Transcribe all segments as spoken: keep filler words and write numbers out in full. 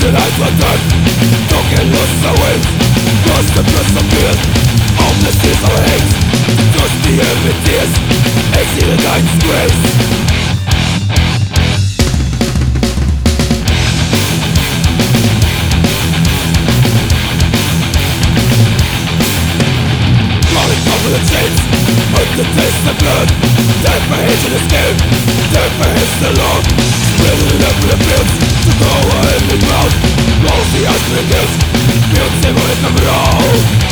eyes were dead, talking lost the wings. Lost the blood of fear, homelessness or hate. Just the empty tears, exit the night's grace. Over the chains, hurt the taste of blood. Death for hate in the skin, death for hate the love. Splitting up the fields, to go in the ground. Rolls the ice to the guilt, fields they will hit them all.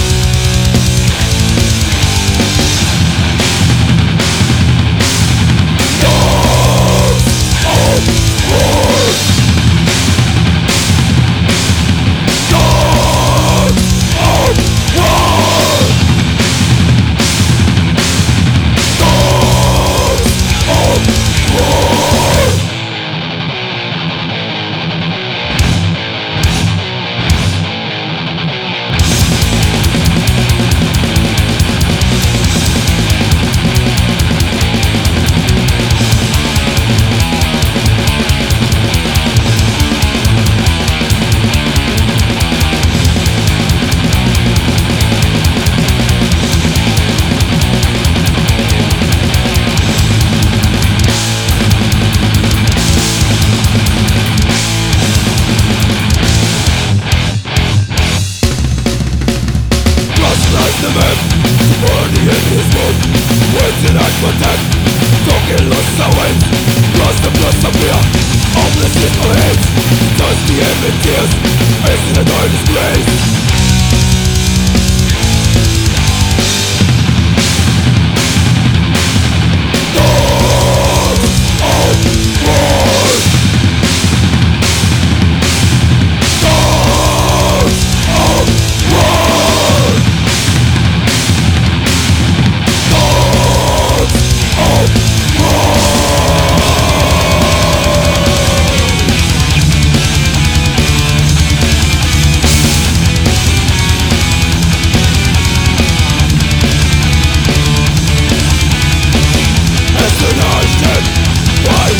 The man, burning in his wound, waiting at for death. Talking lost the winds, lost the blood of fear. Homelessness or hate, just the empty tears, facing the darkest grace.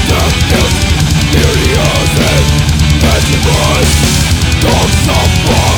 Dogs of war